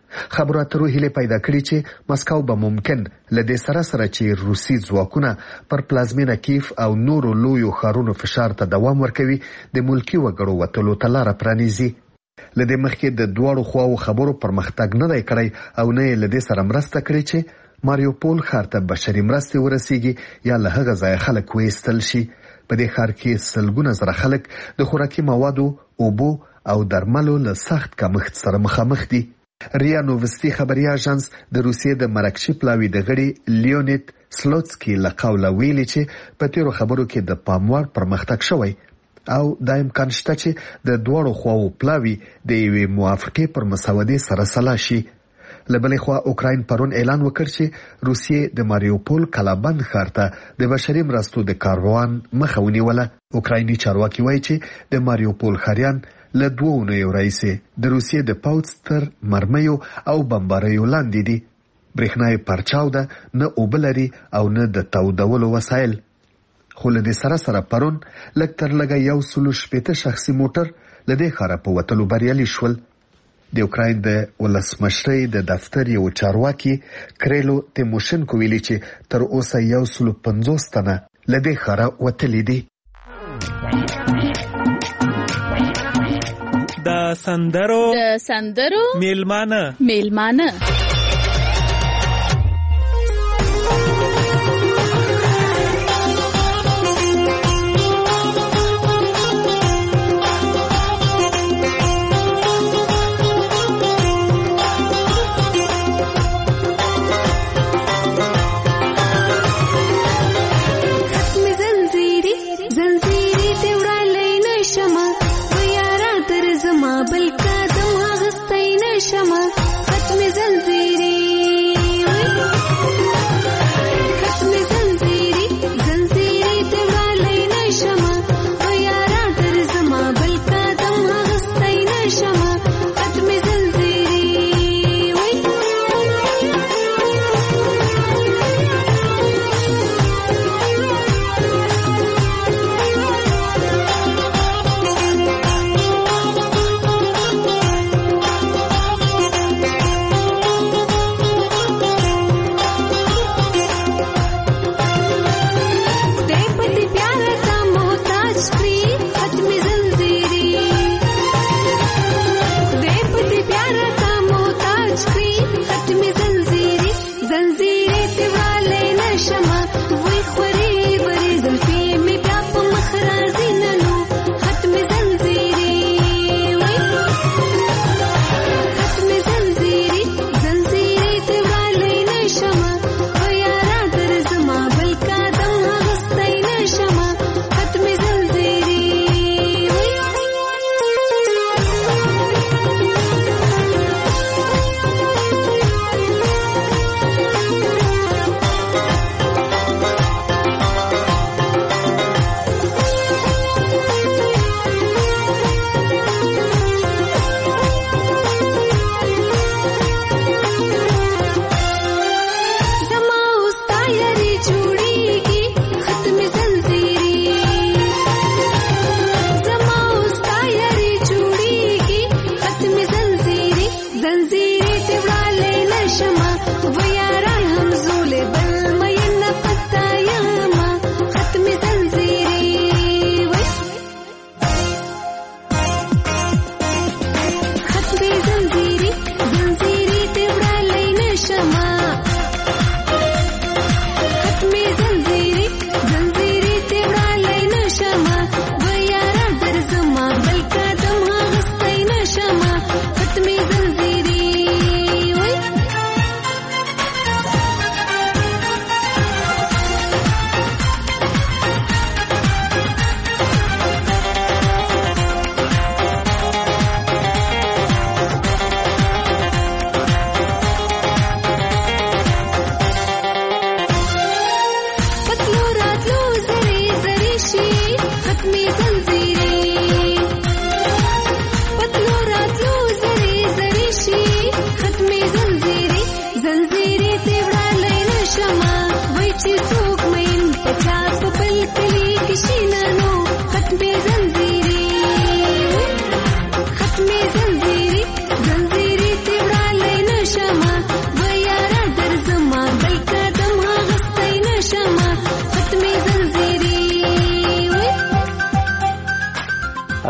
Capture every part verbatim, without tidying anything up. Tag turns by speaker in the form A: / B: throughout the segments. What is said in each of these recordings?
A: خبرو اترو هیله پیدا کړي چې مسکو به ممکن له دې سره سره چې روسي ځواکونه پر پلازمینه کیف او نورو لویو ښارونو فشار ته دوام ورکوي د ملکی وګړو وتلو ته لاره پرانیزي. لدې مخکې د دواړو خواو خبرو پرمختګ نه دی کړی او نه یې لدې سره مرسته کړې چې ماریوپول ښار ته بشري مرستې ورسیږي یا له هغه ځایه خلک وایستل شي. په دې ښار کې سلګونه زره خلک د خوراکي موادو، اوبو او درملو له سخت کمښت سره مخامخ دي. ریا نووستي خبري اژانس د روسیې د مرکشي پلاوي د غړي لیونید سلوتسکي له قوله ویلي چې په تیرو خبرو کې د پاموړ پرمختګ شوی او دا امکان شته چې د دواړو خواو پلاوي د یوې موافقې پر مسودې سره سلا شي. له بلې خوا اوکراین پرون اعلان وکړ چې روسیې د ماریوپول کلابند ښار ته د بشري مرستو د کاروان مخه ونیوله. اوکرایني چارواکي وایي چې د ماریوپول ښاریان له دوه اونیو راهیسې د روسیې د پوځ تر مرمیو او بمباریو لاندې دي. برېښنا یې پرچاو ده، نه اوبه لري او نه د تودولو وسایل. خو له دې سره سره پرون لږ تر لږه یو سلو شپېته شخصي موټر له دې ښاره په وتلو بریالي شول. د اوکراین د ولسمشرۍ د دفتر یو چارواکي کریلو تیموشنکو ویلي چې تر اوسه یو سلو پنځوس تنه له دې ښاره وتلي دي.
B: د سندرو
C: د سندرو
B: میلمانه
C: میلمانه
D: بل قدم هغستی نشمه ختم زلزلې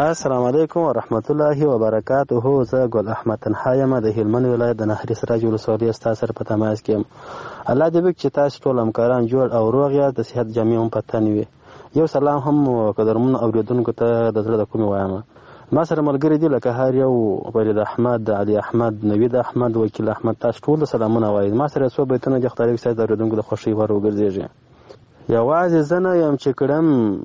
C: السلام علیکم ورحمت الله وبرکاته. زه ګل احمد تنها یم د هلمند ولایت د نهري سراج ولسوالۍ ستاسو سره په تماس کې یم. الله دې وکړي چې تاسو ټول همکاران جوړ او روغ یاست، د صحت جامې هم په تن وي. یو سلام هم قدرمنو اورېدونکو ته د زړه د کومې وایم. ما سره ملګري دي لکه هر یو فرید احمد، علي احمد، نوید احمد، وکیل احمد. تاسو ټول سلامونه وایي. ما سره څو بیتونه د خدای ستاسو د اورېدونکو د خوښۍ ور وګرځېږي. یوازې زه نه یم چې کړم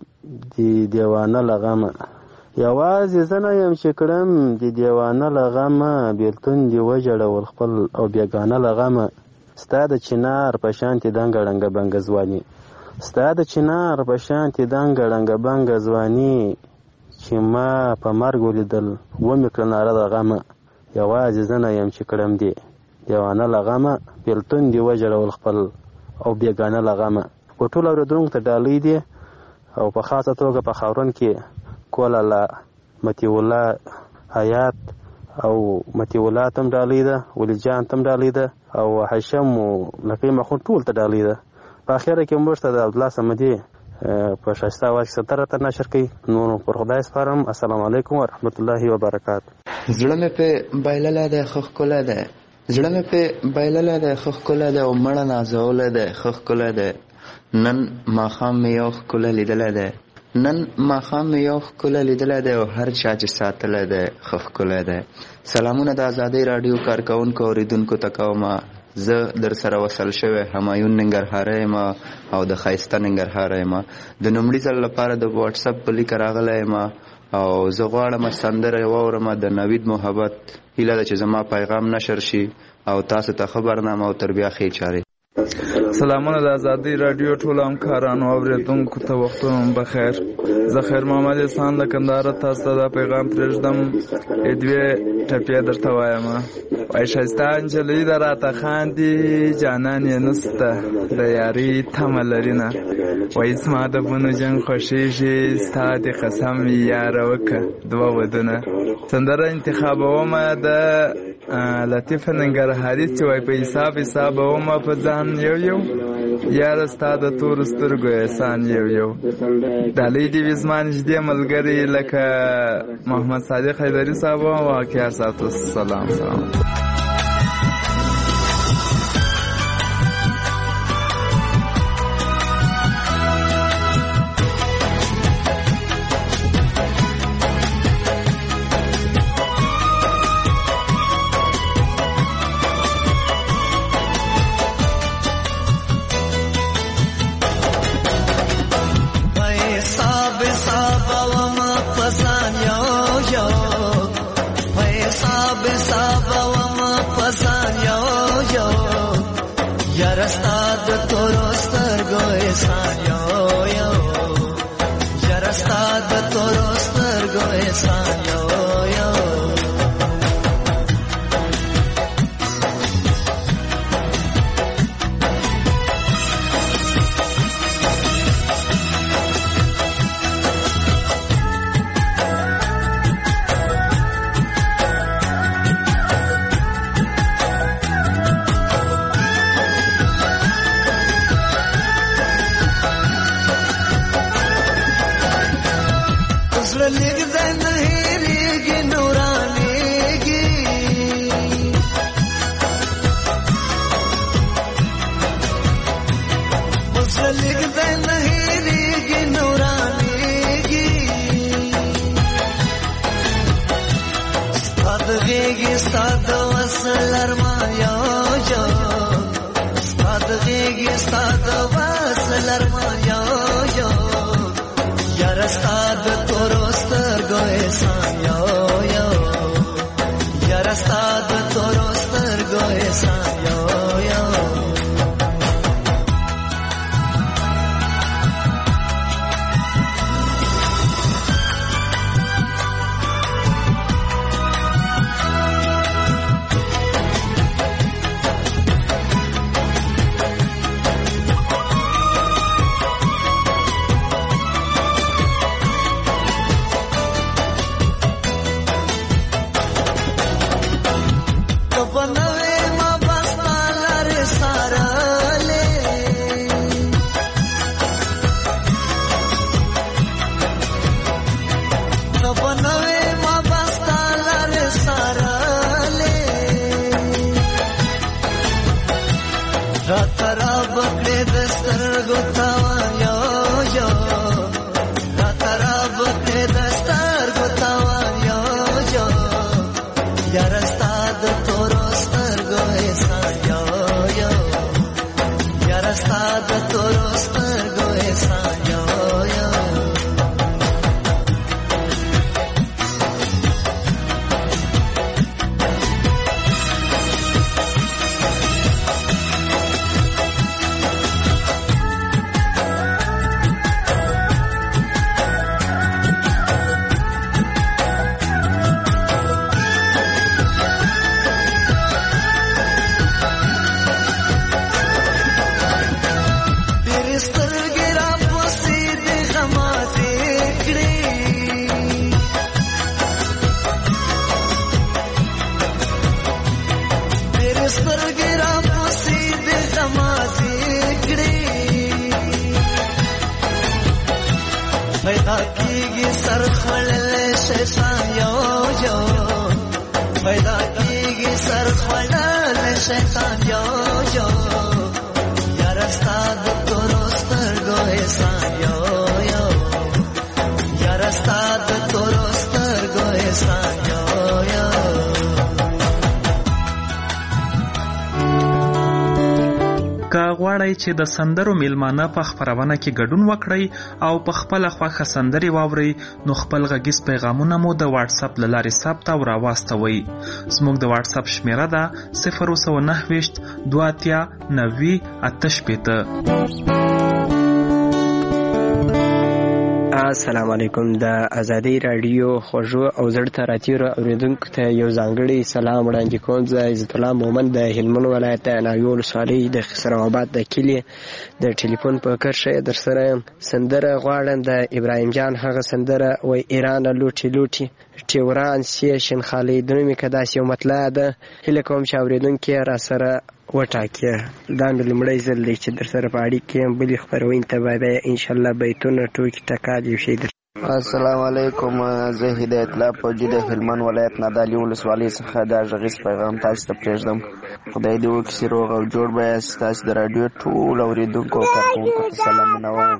C: د دیوانه له غمه، یوازې زه نه یم چې کړم د دیوانه له غمه، بېلتون دې وژړول خپل او بېګانه له غمه. ستا د چنار په شانتې دنګه ړنګه بنګه ځواني، ستا د چنار په شانتې دنګه ړنګه بنګه ځواني، چې ما په مرګ ولیدل ومې کړه ناره د غمه. یوازې زه نه یم چې کړم دې دیوانه له غمه، بېلتون دې وژړول خپل او بېګانه له غمه. په ټول اورېدونکو ته ډالۍ دي او په خاصه توګه په خاورون کې کولاله، مطیع الله حیات او مطیع الله ته هم ډالۍ ده، ولید جان ته هم ډالۍ ده او هشم او لقي مخون ټول ته ډالۍ ده. په اخره کې موږ ته د عبدالله صمدي په ښایسته اواز کې سندره ته نشر کوي. نور پر خدای سپارم. السلام علیکم ورحمت الله وبرکاته.
D: زړه مې په بایلله ده خو ښکلی ده، زړه مې په بایلله ده خو ښکلی ده، او مړه نازولی ده خو ښکلی ده. نن ماښام مې یو ښکلی لیدلی دی، نن ماښام مې یو ښکلی لیدلی دی، او هر چا چې ساتلی دی ښه ښکلی دی. سلامونه د ازادۍ راډیو کارکوونکو اورېدونکو ته کومه. زه در سره وصل شوی همایون ننګرهاری یم او د ښایسته ننګرهاره یم. د لومړي ځل لپاره د واټساپ په لیکه راغلی یم او زه غواړم سندره واورم د نوید محبت. هیله ده چې زما پیغام نشر شي او تاسو ته ښه برنامه او تر بیا ښې چارې.
E: سلامونه د ازادۍ راډیو ټولو همکارانو او اورېدونکو ته وختونه بخیر. زه خیر محمد احسان له کندهاره تاسو ته دا پیغام پرېږدم. دوې ټپې درته وایم. وایي ښایسته نجلۍ ده راته خاندي، جانان یې نسته د یارۍ تمه لري نه. وایي زما د بونو جنګ خوښېږي، ستا دې قسم وي یاره وکړه دوه ودونه. سندره انتخابومه د لطیفه ننګرهاري چې وایي په حساب حسابومه په ځان یو یو، یاره ستا د تورو سترګو احسان یو یو. ډالۍ دې وي زما نږدې ملګري لکه محمد صادق حیدري صاحب او واقعه ساتو. سلام سلام.
F: Bana ve ma bas سترګې را پسې د غمازې کړې پیدا کېږي سر خوړلی شیطان یو یو پیدا کېږي سر خوړلی شیطان یو یو یاره ستا د تورو سترګو احسان یو یو یاره ستا د تورو سترګو احسان یو یو
B: که غواړئ چې د سندرو میلمانه په خپرونه کې ګډون وکړئ او په خپله خوښه سندرې واورئ نو خپل غږیز پیغامونه مو د واتساپ له لارې ثبت او راواستوئ. زموږ د واتساپ شمیره ده صفر سوه نهه ویشت دوه اتیا نوي اته شپېته.
G: السلام علیکم. د ازادي رادیو خوږو او زړه ته راتیرو اورېدونکو ته یو ځانګړی سلام وړاندې کوم. زه عزت الله مومن د هلمند ولایت د ناوې ولسوالۍ د خسروآباد د کلي د ټلیفون په کرښه در سره یم. سندره غواړم د ابراهیم جان هغه سندره وای ایران لوټي لوټي ټیوران سی شنخالي د نومې که داسې یو مطلع ده. هیله کوم چې اورېدونکي را سره وټاکي. دا مې لومړی ځل دی چې در سره په اړیکې یم. بلې خپرونې ته به بیا انشاءالله بیتونه ټوکې ټکال یو شی در.
H: السلام علیکم. زه هدایت الله فوجي د هلمند ولایت نادعلي ولسوالۍ څخه دا غږیز پیغام تاسو ته پرېږدم. خدای دې وکړي چې روغ او جوړ به یاست. تاسو د راډیو ټول اورېدونکو او کارکوونکو ته سلامونه وایم.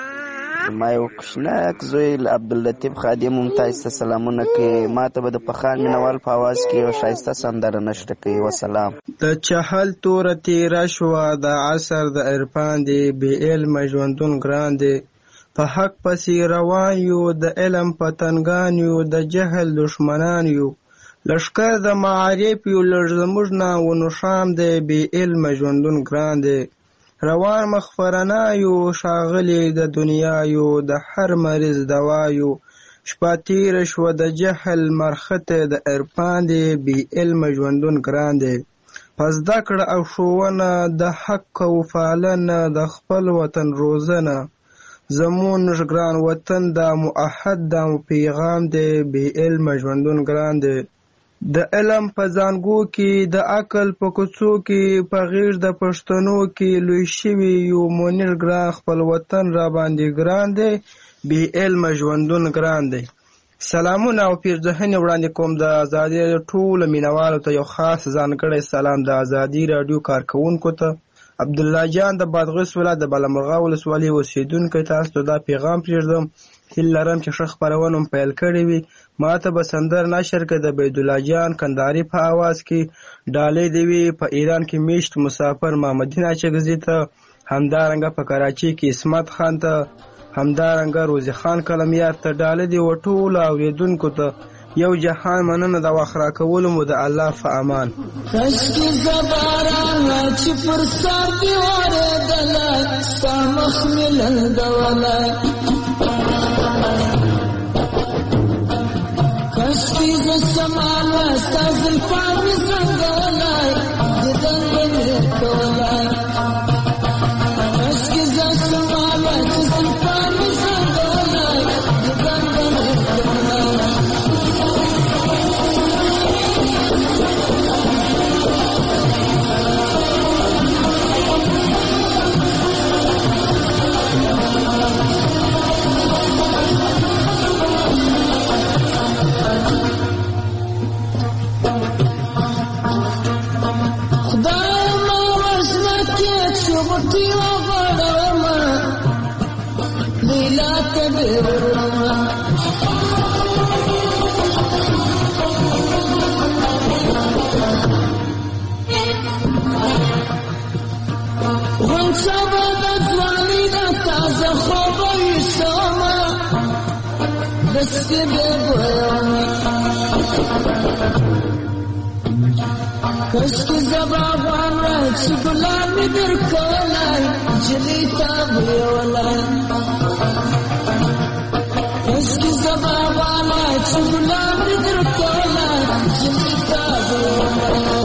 H: ما یو کوچنک زوی عبداللطیف خادم هم تاسو ته سلامونه کوي. ما ته به د پخان مینوال په اواز کې یو ښایسته سندره نشته کوي. وسلام.
I: د چهل توره تېره شوه د عصر د عرفان دی بې علمه ژوندون ګران دی په حق پسې روان یو د علم پتنګان یو د جهل دشمنان یو لښکر د معارف یو لږ زموږ نه ونوښام دی بې علمه ژوندون ګران دی روان مخفرنا یو ښاغلي د دنیا یو د هر مریض دوا یو شپه تېره شوه د جهل مرخته د عرفان دی بې علمه ژوندون ګران دی په زده کړه او ښوونه د حق او پالنه د خپل وطن روزنه زمون ګران وطن دا معهد دا پیغام دی بې علمه ژوندون ګران دی د علم په زانګو کې د عقل په کوڅو کې په غېږ د پښتنو کې لوی شوي یو منیر ګران خپل وطن را باندې ګران دی بې علمه ژوندون ګران دی. سلامونه او پیرزهنې وړاندې کوم د ازادي ټولو مینوالو ته یو خاص ځانګړی سلام د ازادي راډیو کارکوونکو ته. عبدالله جان د بادغیس ولایت د بالامرغه ولسوالۍ اوسېدونکی تاسو ته دا پیغام پرېږدم. هیله لرم چې ښه خپرونه مو پیل کړې وي. ما ته به سندر نشر کې د بیدالله جان کندهاري په اواز کې ډالۍ دې وي. په ایران کې میشت مسافر محمدین اچکزي ته، همدارنګه په کراچۍ کې اسمت خان ته، همدارنګه روزي خان کلمیار ته ډالۍ دې و ټولو اورېدونکو ته. یو جهان مننه د وخت راکولو مو د الله په امان.
F: کشکې زبارانه چې پر سر دې اورېدله ستا مخ مې لنډوله کشکې زه شماله ستا زلفان مې زنګولی دیدن به مې کولی کشکې زه شماله چې زلفان مې زنګولی دیدن به مې کولی کشکې زبا غواړه چې ګلان مې درکولی نجلۍ ته ویولی کشکې زبا غواړه چې ګلان مې درکولی نجلۍ ته ویولی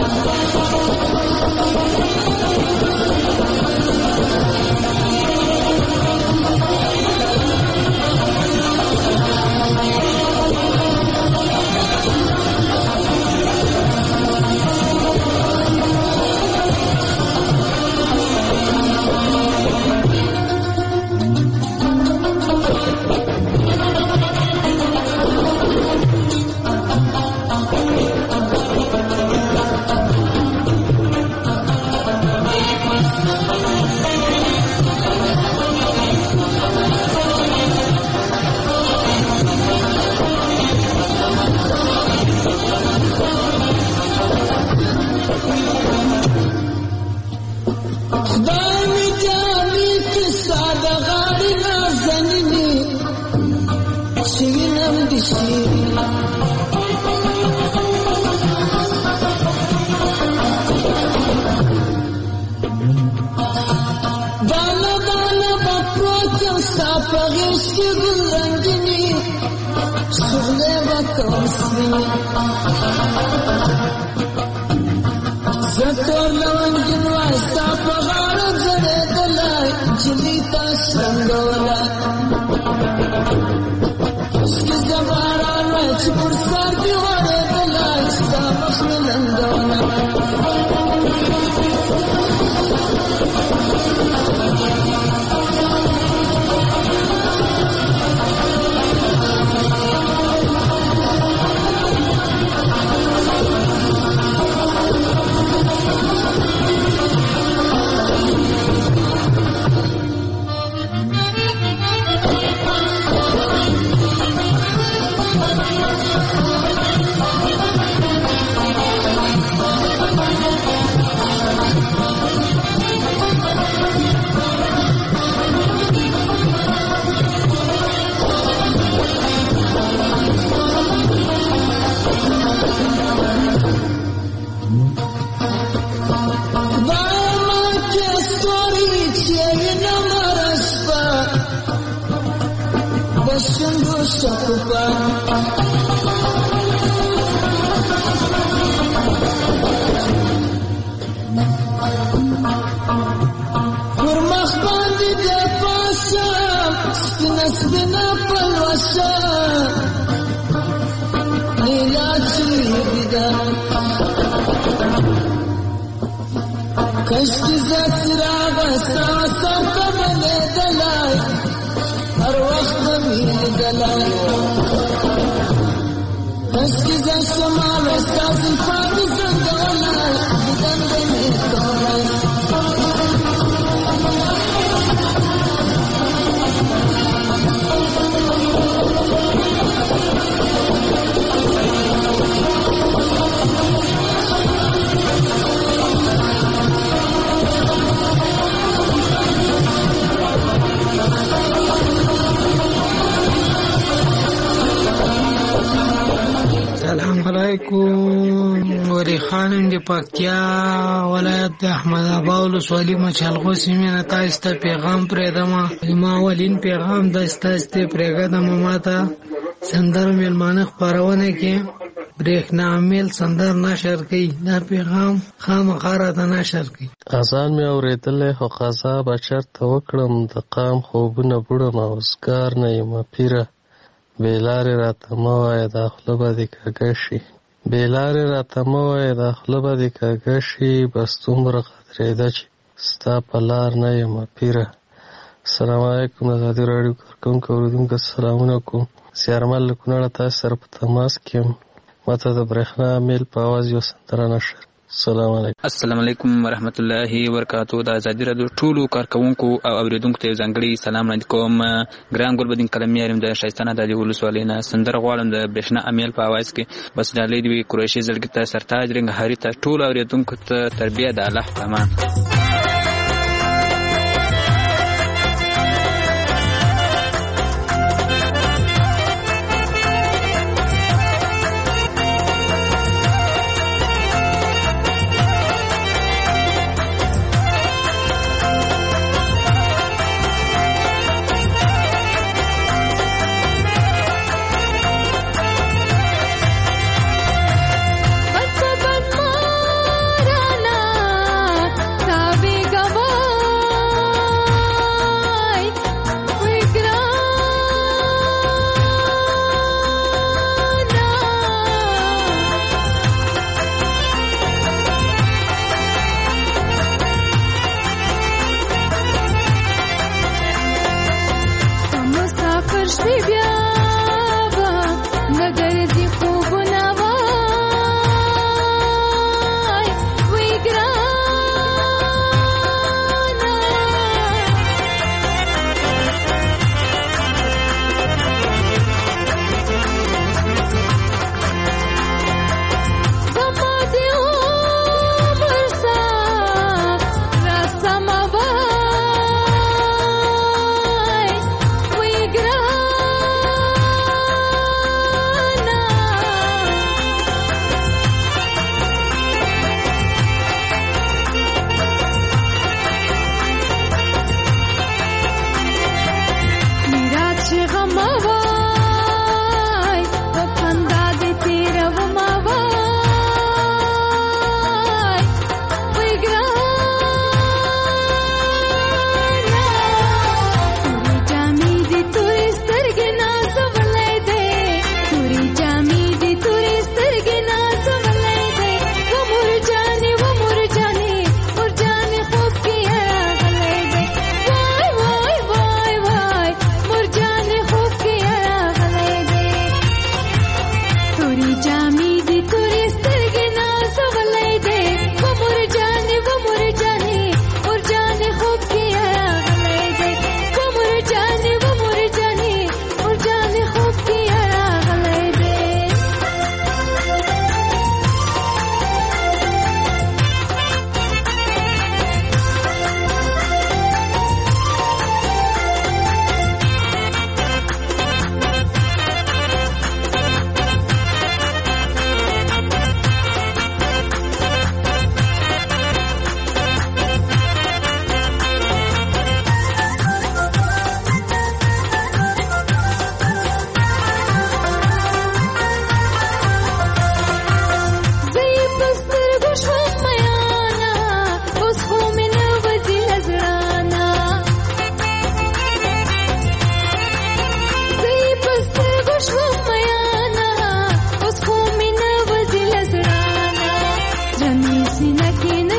F: خدای می جامی کسا دا غاری نازنینی شوینم دشی دانا دانا بپروچم ساپا غیشتی گل رنگینی شغله بکم سوینی زتور لونگین واستا پا غارو زده دلای جلیتا شرنگولا شکی زباران وی چپر سار بیواره دلای ستا مخملنگولا Shundu shakupa Kurmak bandi de pasha Spina spina palwasha Nila chulida Kashki zatsira basta Sarta mele dalai هر وقت بمیل دلای کشکی زن شما وستا زلفانی زندولای دیدن بمیل دولای
J: السلام علیکم ولی خانم دی پکتیا ولایت د احمد آباد ولسوالۍ مچالغو سیمې نه تاسو ته پیغام پرېږدم. زما اولین پیغام د تاسو ته پرېږدم ماته سندرو میلمانه خپرونه کې برېښنا میل سندر نشر کوي. دا پیغام خامخا راته نشر کوي.
K: اذان مې اورېدلی خو قضا به چېرته وکړم د قام خوبونه بوړم اوزګار نه یمه پیره بې لارې راته مه وایه دا خوله به دې کږه شي بې لارې راته مه وایه دا خوله به دې کږه شي بس دومره قدرېده چې ستا په لار نه یمه پیره. السلام علیکم د ازادي راډیو کارکوونکو اورېدونکو سلامونه کوم. زیارمل له کونړه تاسو سره په تماس کې یم. ماته د برېښنا میل په اواز یو سندره نشر. السلام علیکم.
L: السلام علیکم ورحمت الله وبرکاتو. د ازادي راډیو ټولو کارکوونکو او اوریدونکو ته ځانګړي سلام وړاندې کوم. ګران ګلبدین کلمي یم د شایستانه د ولسوالۍ نه سندره غواړم د برېښنا امیل په اواز کې. بس ډالۍ دی قریشي زړګي ته سرتاج رنګهاري ته ټولو اوریدونکو ته تربیه د الله په امان.
M: Bye.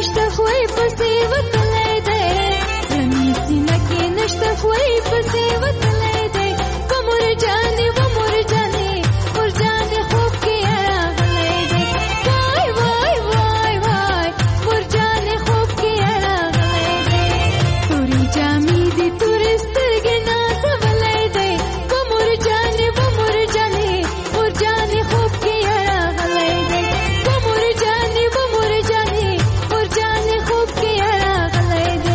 M: نشته خوی پسې وتلی دی زمي سینه کې نشته خوی پسې وتلی دی و مور جانې و مور جانې مور جانې خوب کې راغلی دی وای وای وای وای مور جانې خوب کې راغلی دی تورې جامې دي تورې سترګې نازولی دی و مور جانې و مور جانې مور جانې خوب کې راغلی دی و مور جانې و مور جانې مور جانې خوب کې راغلی دی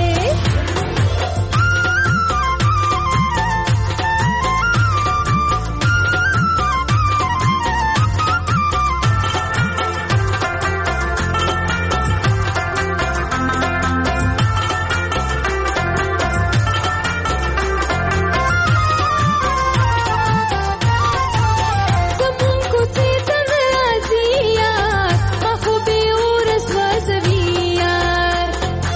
M: زمون کوڅې ته نه راځي یار ما خو بې اوره سوځوي یار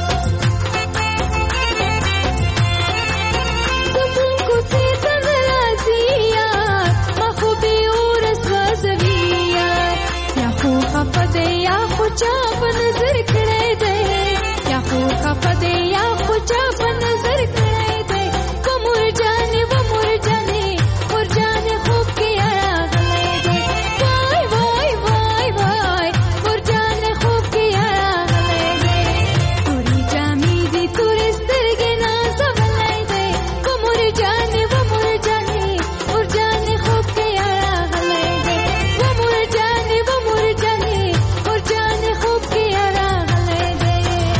M: زمون کوڅې ته نه راځي یار ما خو بې اوره سوځوي یار یا خو خفه دی یا خو چا په نظر کړی دی یا خو خفه دی یا خو چا په نظر کړی دی و مور جانې و مور جانې مور جانې خوب کې راغلی دی وای وای وای وای مور جانې خوب کې راغلی دی تورې جامې دي تورې سترګې نازولی دی و مور جانې و مور جانې مور جانې خوب کې راغلی دی و مور جانې و مور جانې مور جانې خوب کې راغلی دی.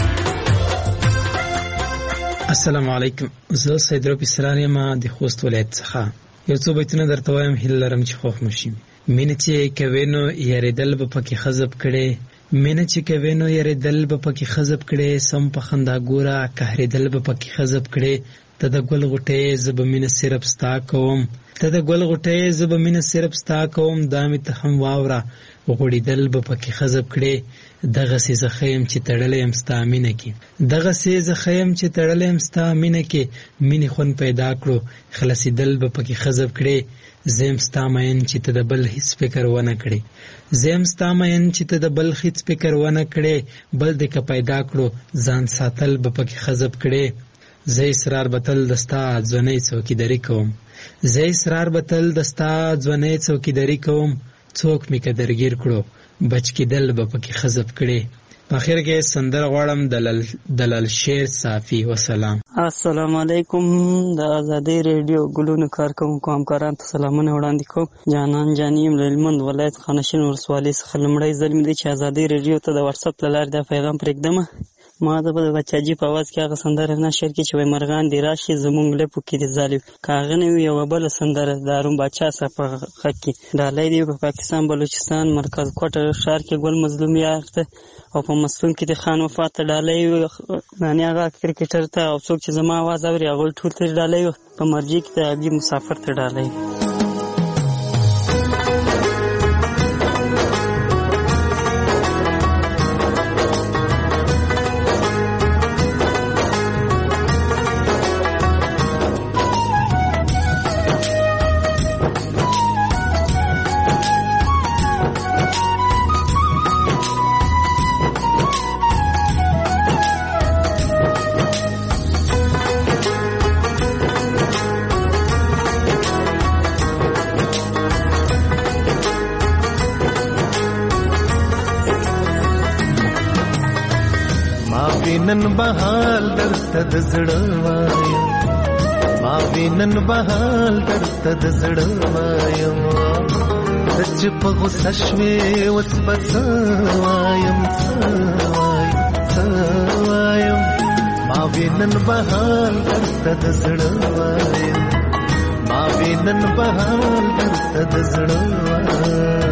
N: السلام علیکم. زه سید رب اسرار یم د خوست ولایت څخه. یو څو بیتونه درته وایم، هیله لرم چې خوښ مو شي. مینه چې کوې نو یارېدل به پکې خزب کړې، مینه چې کوې نو یارېدل به پکې خزب کړې، سم په خندا ګوره قهرېدل به پکې خزب کړې. ته د ګل غوټۍ زه به مینه صرف ستا کوم، ته د ګل غوټۍ زه به مینه صرف ستا کوم، دا مې ته هم واوره غوړېدل به پکې خزب کړې. دغسې زه ښه یم چې تړلی یم ستا مینه کې، دغسې زه ښه یم چې تړلی یم ستا مینه کې. مینې خوند پیدا کړو خلاصېدل به پکې خزب کړې. زه یم ستا مین چې ته د بل هېڅ فکر ونه کړې، زه یم ستا مین چې ته د بل هېڅ فکر ونه کړې. بل دې که پیدا کړو ځان ساتل به پکې خزب کړې. زه اصرار به تل د ستا ځوانۍ څوکیداري کوم، زه اصرار به تل د ستا ځوانۍ څوکیداري کوم. څوک مې که درګیر کړو بچ کېدل به پکې خزب کړې. په اخر کې سندره غواړم د لال شیر صافي. وسلام.
O: السلام علیکم. د ازادۍ ریډیو ګلونو کارکوونکو همکارانو ته سلامونه وړاندې کوم. جانان جاني یم له هلمند ولایت خانشین ولسوالۍ څخه. لومړی ځل مې دی چې ازادۍ ریډیو ته د واتساپ له لارې دا پیغام پرېږدمه. ما د بچاجي په اواز کې هغه سندره نشر کړي چې وایي مرغان دې راشي زموږ لپو کې دې ځالي. که هغه نه وي یوه بله سندره د هارون باچا څخه په غږ کې ډالۍ دی په پاکستان بلوچستان مرکز کوټه ښار کې ګل مظلوم یاغ ته، او په مسلم کې د خان وفات ته ډالۍ یعنې هغه کرکټر ته، او څوک چې زما اواز اوري هغوی ټول ته ډالۍ. په مرجې کې د ابي مسافر ته ډالۍ.
P: نن بهال درته د زړه وایم، ما وینن بهال درته د زړه وایم. ته چې په غوسه شوې اوس به څه وایم، څه وایم څه وایم. ما وینن بهال درته د زړه وایم، ما وینن بهال درته د زړه وایم.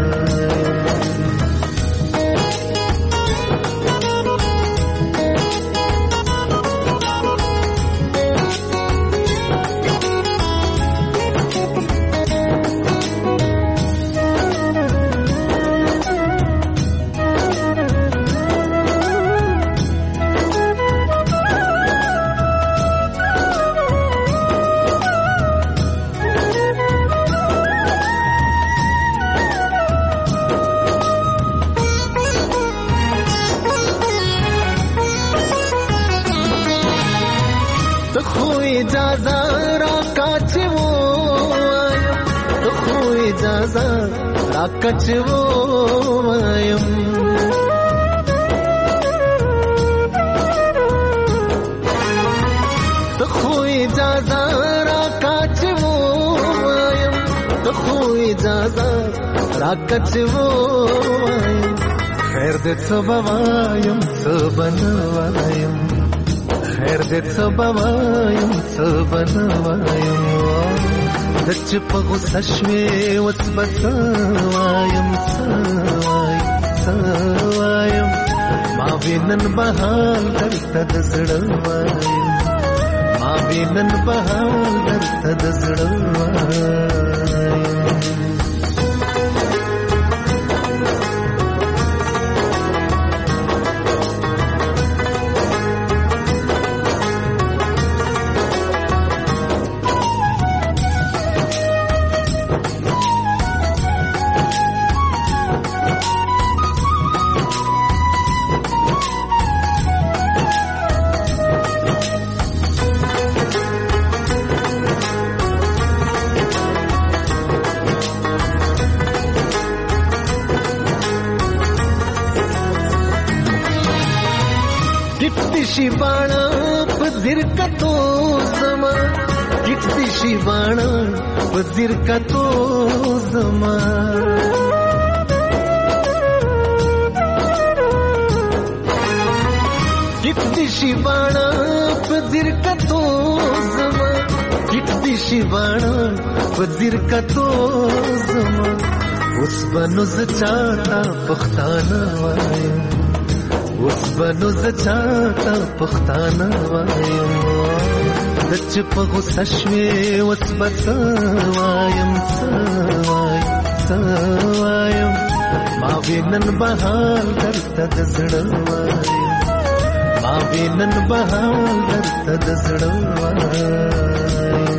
P: ته خو اجازه راکا چې ووایم ته خو اجازه راکا چې ووایم ته خو اجازه راکا چې ووایم ته خو اجازه راکا چې ووایم خیر دې څه به وایم څه به نه وایم خیر دې څه به وایم څه به نه وایم ته چې په غوسه شوې اوس به څه وایم څه وایم څه وایم ما وې نن به حال درته د زړه وایم ما وې نن به حال درته د زړه وایم शिवाणा पजिर का तो जमा कितनी शिवाणा पजिर का तो जमा कितनी शिवाणा पजिर का तो जमा कितनी शिवाणा पजिर का तो जमा उस बनुज चाहता पख्ताना वाया اوس بنو زچاته پښتانه وایم دچ په غوسه شوې اوس به څه وایم څه وایم څه وایم ما وې نن به حال درته د زړه وایم ما وې نن به حال درته د زړه وایم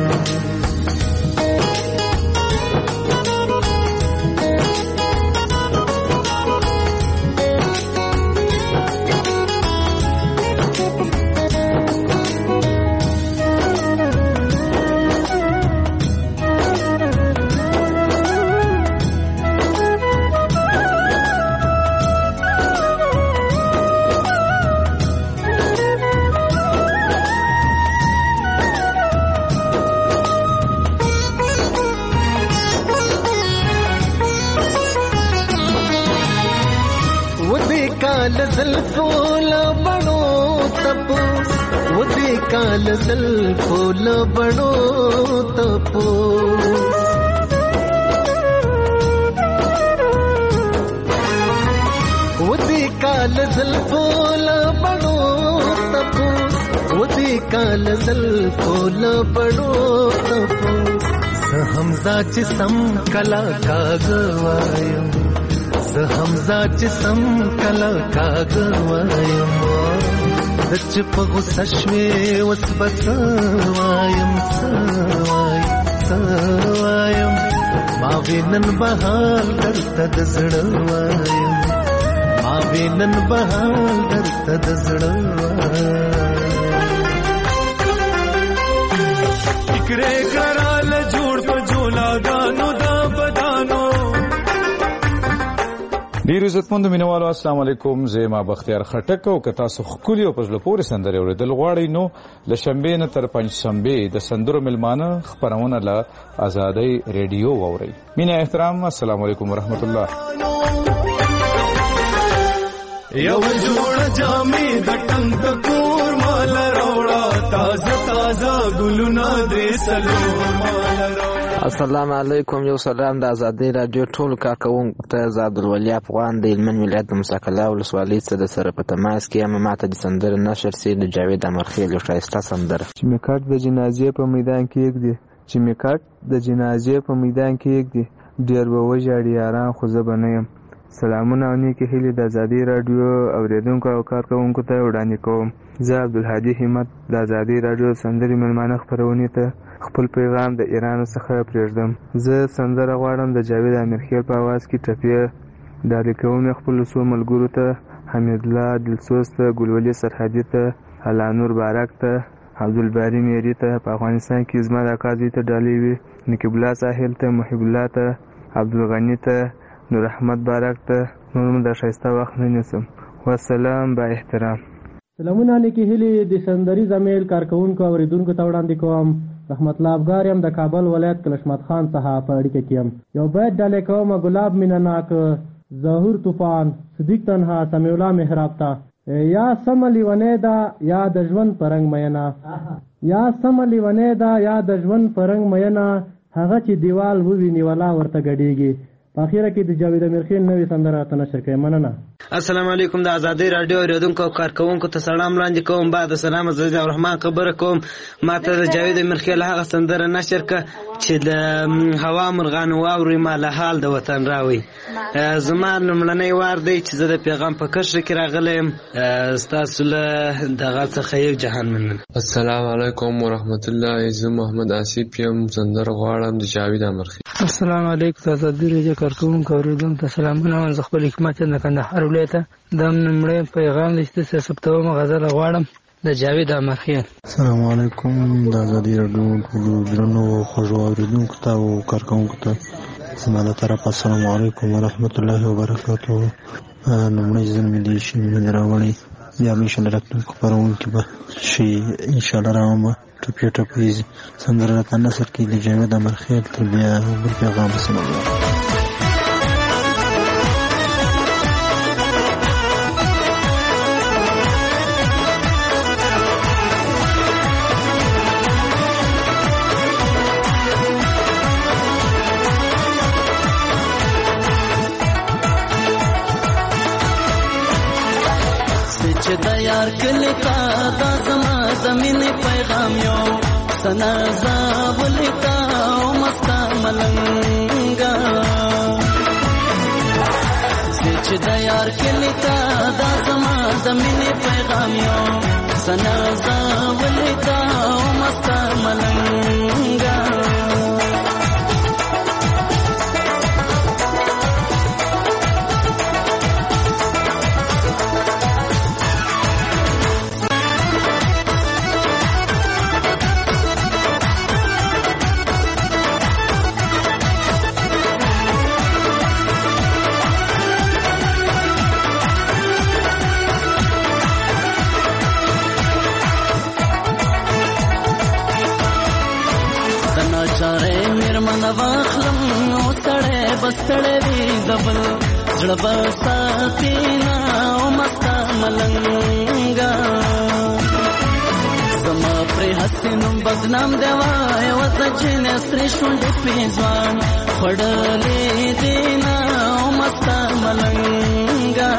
P: زلفولا بڑو تپوس وہ دیکھا زلفولا بڑو تپوس وہ دیکھا زلفولا بڑو تپوس وہ دیکھا زلفولا بڑو تپوس حمزہ چسم کلا کا گوایم حمزہ جسم کلا کاغ وایم دچ په غوسه شوې اوس به څه وایم څه وایم څه وایم ما وې نن به حال درته د زړه وایم ما وې نن به حال درته د زړه وایم فکرې کړه جوړ په جولاګانو دا بدانو ډیر عزتمند مینوالو السلام علیکم زه ما بختیار خټک او که تاسو خولي او پزله پورې سندره اوریدل غواړئ نو ل شنبه نه تر پنځ شنبه د سندرو ملمانه خبرونه له آزادۍ ریډیو واورئ مینه احترام السلام علیکم ورحمت الله یو جوړ جامې د ټنګ د کور مال راوړه تازه تازه ګلونه دې سلو مال راوړه
Q: السلام علیکم یو سلام د آزادۍ رادیو ټول کارکوونکو ته زاد الولي افغان د هلمند ولایت د موسی قلعه ولسوالۍ څخه د سره په تماس کې یم ماته د سندرې نشر سي د جاوید امرخیل یو ښایسته سندره
R: چې مې کټ د جنازې په میدان کې یږدي چې مې کټ د جنازې په میدان کې یږدي ډېر به وژاړي یاران خو زه به نه یم سلامونه او نیکې هیلې د آزادۍ راډیو اوریدونکو او کارکوونکو ته وړاندې کوم زه عبدالهادي همت د آزادۍ راډیو سندرې مېلمانه خپرونې ته خپل پیغام د ایران څخه پرېږدم زه سندره غواړم د جاوید امیرخیل په اواز کې ټپې ډالۍ کوم خپلو څو ملګرو ته حمیدالله دلسوز ته ګلولي سرحدي ته الله نور بارک ته عبدالباري میری ته، په افغانستان کې زما د اکا زوی ته ډالۍ وي، نقیب الله ساحل ته، محب الله ته، عبدالغني ته، نور احمد بارک ته. نور م د ښایسته وخت نه نیسم. والسلام، با احترام.
S: سلامونه نیکې هیلې د سندریز امیل کارکوونکو اوریدونکو ته وړاندې کوم. رحمت الله افګار یم د کابل ولایت کلشمت خان څخه په اړیکه کې یم. یو بیت ډالۍ کوم ګلاب مینه ناک، ظهور طوفان، صدیق تنها، سمیع الله محراب ته. یا سمه لیونی ده یا د ژوند په رنګ میینه، یا سمه لیونی ده یا د ژوند په رنګ میینه، هغه چې دیوال وویني ولا ورته ګډېږي. په اخیره کې د جاوید امیرخیل نوې سندره راته نشر کوي. مننه.
T: السلام علیکم. د ازادۍ راډیو اوریدونکو او کارکوونکو ته سلام وړاندې کوم. بعد سلام زه د الرحمن خبره کوم. ما ته د جاوید امیرخیل هغه سندره نشر کړه چې د هوا مرغان واوري ما له حال د وطن راوي. زما لومړنی وار دی چې زه د پیغام په کشر کې راغلی یم. ستاسو له دغه څخه یو جهان مننه.
U: السلام علیکم ورحمت الله. زه محمد آصف یم. سندره غواړم د جاوید امیرخیل.
J: السلام علیکم. د ازادۍ راډیو کارکوونکو اوریدونکو ته سلامونه وایم. زه خپل حکمت یم د کندهار ولایت. دا لومړی پیغام دی چې ثبتوم غزل غواړم د جاوید امیرخیل.
V: السلام علیکم. د ازادۍ راډیو ټولو درنو خوږو اوریدونکو ته او کارکوونکو ته زما له طرفه السلام علیکم ورحمت الله وبرکاتو. لومړی ځل مې دې شي مینه راوړی، بیا مې انشاءالله راتلونکو خپرونکي به شي انشاءالله راوړمه. ټپې ټپې سندره راته نثر کړي د جاوید امیرخیل. تر بیا بل پیغام سلام علیکم.
F: چې د یار کلی تا دا زما زمینې پیغام یو سنا زاولی تا او مستا ملنګا. چې د یار کلی تا دا زما زمینې پیغام یو سنا زاولی تا او مستا ملنګا. چاره میرمن واخلم او سړی بستړی وي دبل زړه به ساتي نه او مستا ملنګا. زما پرې هسې نوم بدنام دی وایه وته چې نسرې شونډې پې ځوان خوړلې دي نه او مستا ملنګا.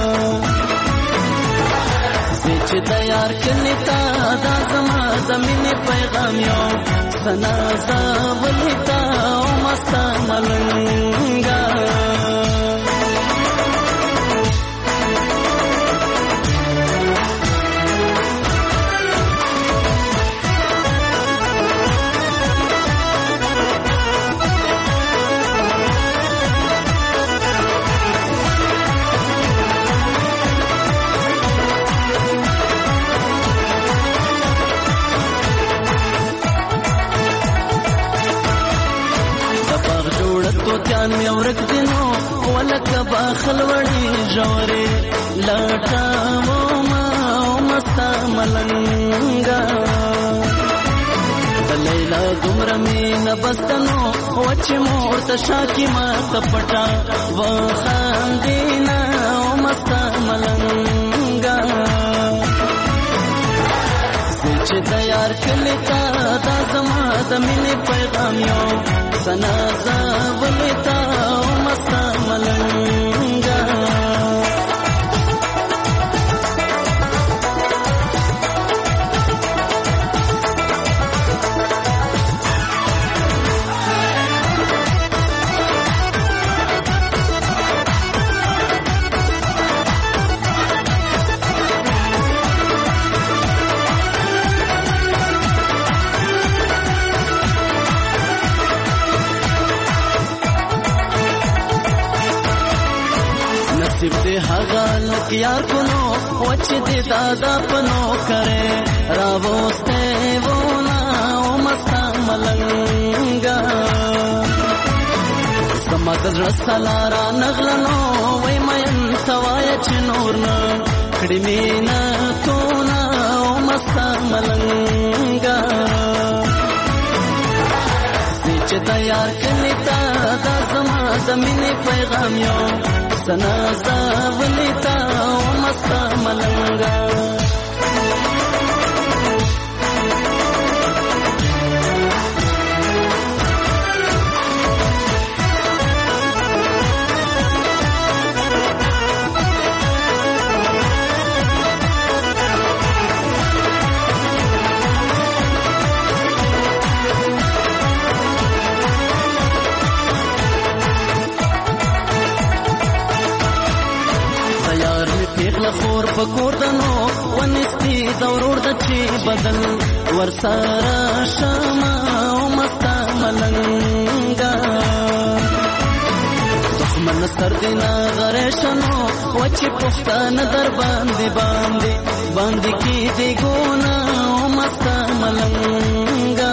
F: چې د یار کلی تا دا زما زمینې پیغام یو سنا زاولی تا او مستا ملنګا. توتیان می ورک دینو ولکه باخل وړي جوړې لټاو ما مستا ملنګا. د لیلا دومره مینه بستنو وچ مور ته شاکي ما تپټا و خاندینا مستا ملنګا. چې د یار کلی تا دا زما د مینې پیغام یو سنا زاولی تا او مستا ملنګا. نصیب دې هغه لک یار کو نو وچ دې دادا پنو کرے راوسته وونه او مستا ملنګا سما د زړه سلارا نغلنو وای مین توای چې نور نه کړي مینا تونه او مستا ملنګا چې تیار کړی تا د زما زمینه پیغام یو سنا زاولیتا او مستا ملنګا خور پکور دنو ونستی دورور د چی بدل ورسره شمع او مستا ملنګا دښمن سر دینا غریشنو وچی پښتانه در باندې باندې باندې کی دی ګونا او مستا ملنګا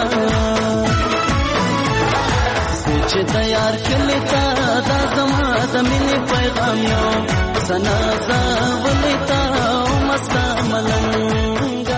F: چې تیار کړی تا دا زما زمینه پیغام یو سنا زاولیتا او مستا ملنګا.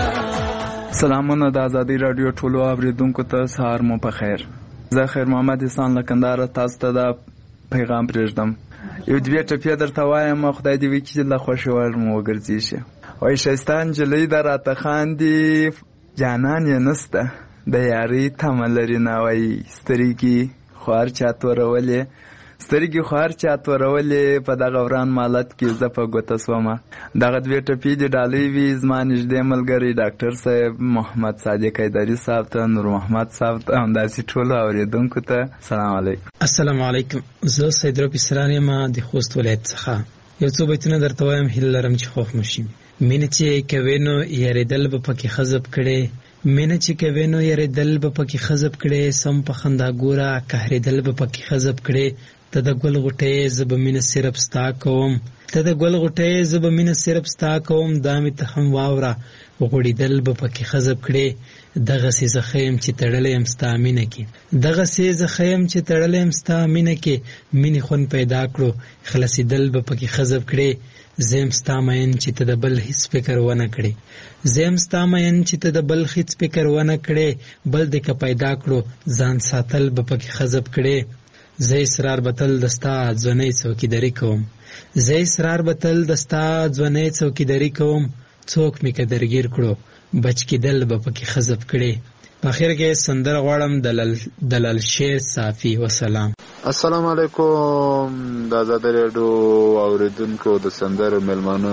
E: سلامونه د ازادي رادیو ټولو اوریدونکو ته سهار مو په خیر. زه خیر محمد احسان له کندهار تاسو ته دا پیغام پرېږدم. یو دوې ټپې درته وایم خدای دې وکړي چې له خوښې وړ مو وګرځي شي. وایي ښایسته نجلۍ ده راته خاندي جانان یې نسته د یارۍ تمه لري نه وایي سترګې خوار چا تورولې سترګې خوار چا تورولې په دغه وران مالت کې زه په ګوته سومه. دغه دوې ټپې دې ډالۍ وي زما نږدې ملګری ډاکټر صاحب محمد صادق حیدري صاحب ته نور محمد صاحب ته همداسې ټولو اورېدونکو ته سلام علیکم.
N: السلام علیکم. زه سیدرو پسران یم د خوست ولایت څخه. یو څو بیتونه درته وایم هیله لرم چې خوښ مو شي. مینه چې کوې نو یارېدل به پکې خزب کړې مینه چې کوې نو یارېدل به پکې خزب کړې سم په خندا ګوره قهرېدل به پکې خزب کړې ته د ګل غوټۍ زه به مینه صرف ستا کوم ته د ګل غوټۍ زه به مینه صرف ستا کوم دا مې ته هم واوره غوړېدل به پکې خزب کړې دغسې زه ښه یم چې تړلی یم ستا مینه کې دغسې زه ښه یم چې تړلی یم ستا مینه کې مینې خوند پیدا کړو خلاصېدل به پکې خزب کړې زه یم ستا مین چې ته د بل هېڅ فکر ونه کړې زه یم ستا مین چې ته د بل هېڅ فکر ونه کړې بل دې که پیدا کړو ځان ساتل به پکې خزب کړې زه اصرار به تل د ستا ځوانۍ څوکیداري کوم زه اصرار به تل د ستا ځوانۍ څوکیداري کوم څوک مې که درګیر کړو بچ کېدل به پکې خزب کړې په اخر کې سندره غواړم د لال شیر صافي وسلام.
A: السلام علیکم د ازادي راډیو اوریدونکو د سندرو میلمانو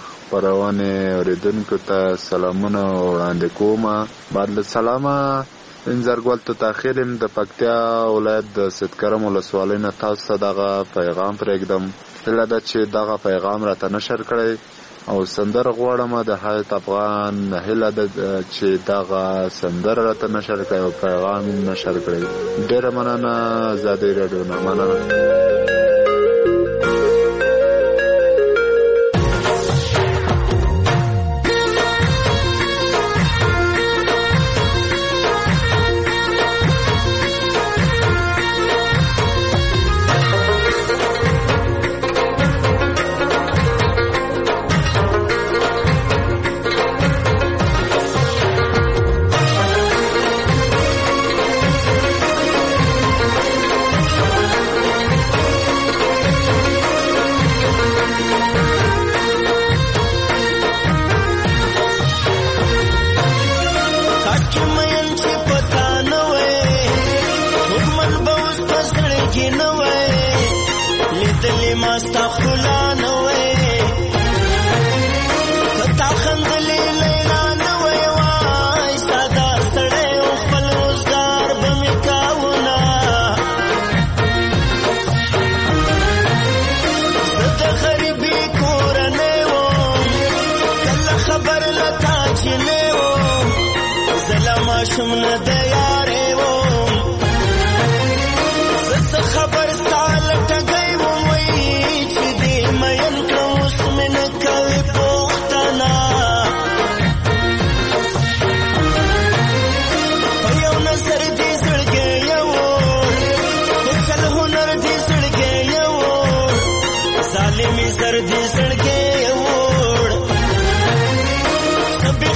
A: خپرونې اوریدونکو ته سلامونه وړاندې کوم. بعد له سلامه انزرګل ته تاخیرم د پکتیا ولایت د سیدکرم ولسوالۍ نه تاسو ته دغه پیغام پرېږدم هیله ده چې دغه پیغام راته نشر کړئ او سندره غواړم د حیات افغان هیله ده چې دغه سندره راته نشر کړئ او پیغام نشر کړئ. ډېره مننه ازادي راډیو نه مننه.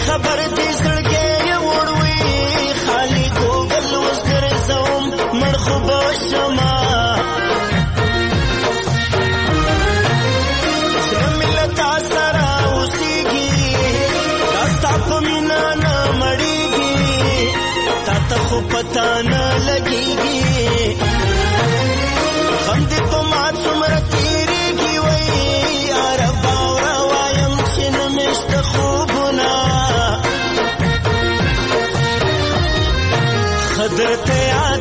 C: خبر دې زړګی یې وړوي خالي ګوګل اوس ګرځوم مړ خو به شمه زړه مې له تا سره اوسېږي دا ستا په مینه نه مړېږي تا ته خو پته نه لګېږي غم دې په ما څومره تېرېږي وایي یاره باوره وایم چې نه مې شته خوبونه ښه درته یاد